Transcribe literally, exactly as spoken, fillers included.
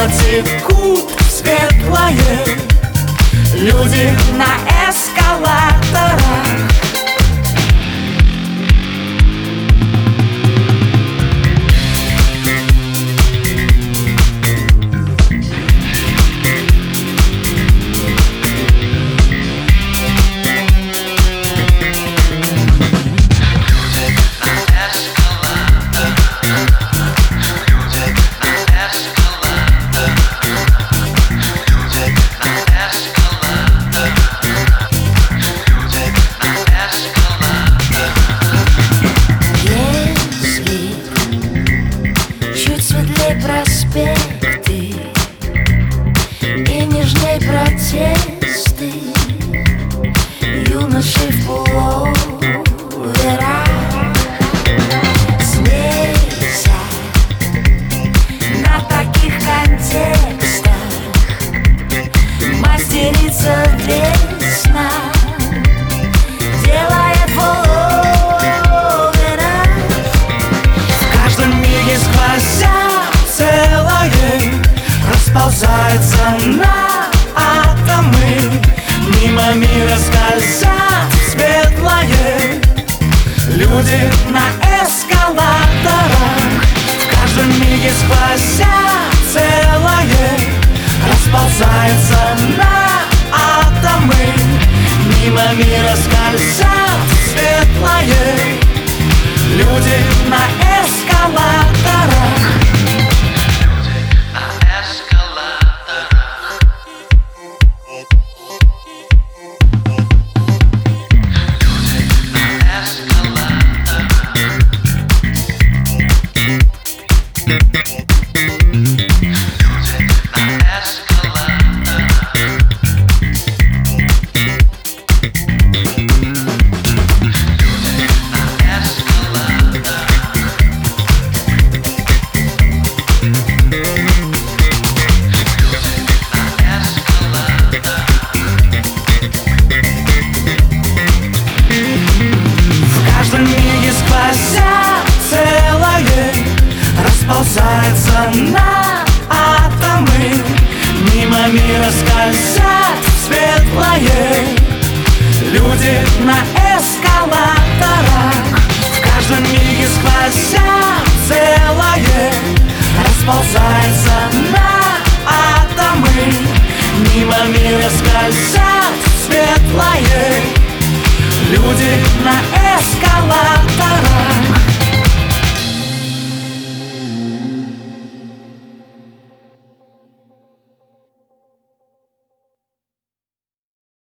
мимо текут в светлое люди на эскалаторах. Проспекты и нежней протесты юноши в пуловерах, смейся на таких контекстах, мастерица весна делает пуловерах. В каждом миге сквозь целое расползается на атомы, мимо мира скользят светлое люди на эскалаторах. В каждом миге сквозь целое расползается на атомы, мимо мира скользят светлое люди на эскалаторах. Расползается на атомы, мимо мира скользят светлое люди на эскалаторах. В каждом миге сквозят целое расползается на атомы, мимо мира скользят светлое люди на эскалаторах.